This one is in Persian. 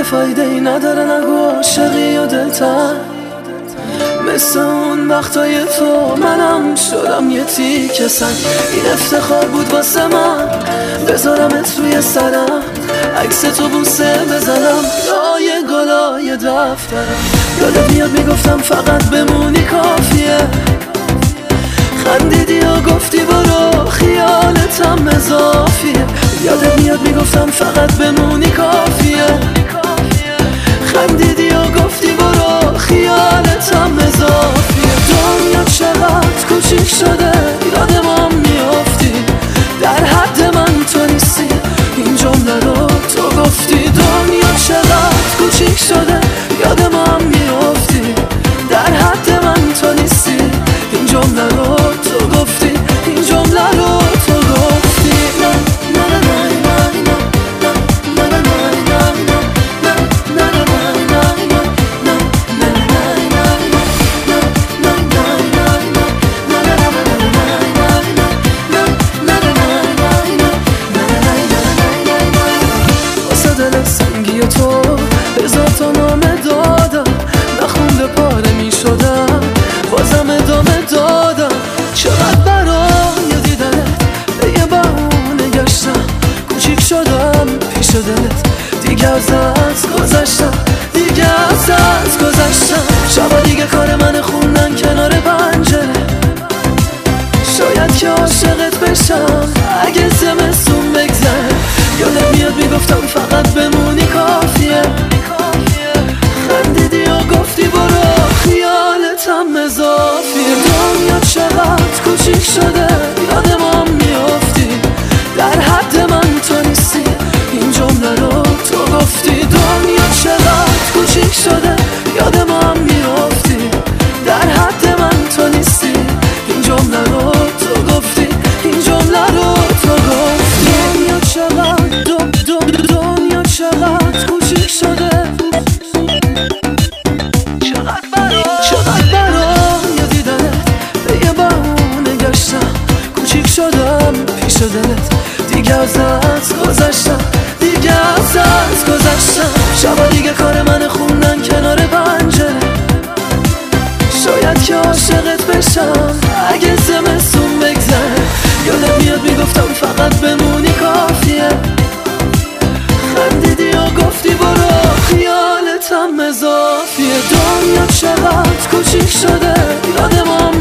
فایده ای نداره نگو عاشقی و دلتن. مثل اون وقتای تو منم شدم یه تیکه سنگ. این افتخار بود واسه من بذارمت روی سرم، عکس تو بوسه بزنم لای گلای دفترم. یادت میاد میگفتم فقط بمونی کافیه، خندیدی و گفتی برو خیالتم اضافیه. یادت میاد میگفتم فقط بمونی کافیه، خندیدی و گفتی برو خیالتم اضافیه. دنیا چقدر کوچیک شده یاد ما میافتی، در حد من تو نیستی این جمله رو تو گفتی. دنیا چقدر کوچیک شده یاد ما میافتی، در حد من تو نیستی این جمله رو تو گفتی، این جمله رو تو گفتی. سنگی تو هزار تا نامه دادم، نخونده پاره می شدم بازم ادامه دادم. چقدر برای دیدنت به یه بهونه گشتم، کوچیک شدم پیش دلت دیگه از دست گذشتم، دیگه از دست گذشتم. شبا دیگه کار من خوندن کنار پنجره، شاید که عاشقت بشم اگه زمستون بگذره. یادت میاد میگفتم فقط بمونی کافیه، خندیدی و گفتی برو خیالتم اضافیه. دنیا چقدر کوچیک شده یاد ما میافتی، در حد من تو نیستی این جمله رو تو گفتی. دنیا چقدر کوچیک شده یاد ما میافتی، در حد من تو نیستی این جمله رو تو گفتی، این جمله رو تو گفتی. دنیا چقدر کوچیک شده، چقدر برای دیدنت به یه بهونه گشتم، کوچیک شدم پیش دلت دیگه از دست گذشتم، دیگه از دست گذشتم. شبا دیگه کار من خوندن کنار پنجره، شاید که عاشقت بشم اگه زمستون بگذره. یادت میاد میگفتم فقط بمونی کافیه، خندیدی و گفتی برو خیالتم اضافیه. دنیا چقدر کوچیک شده یاد ما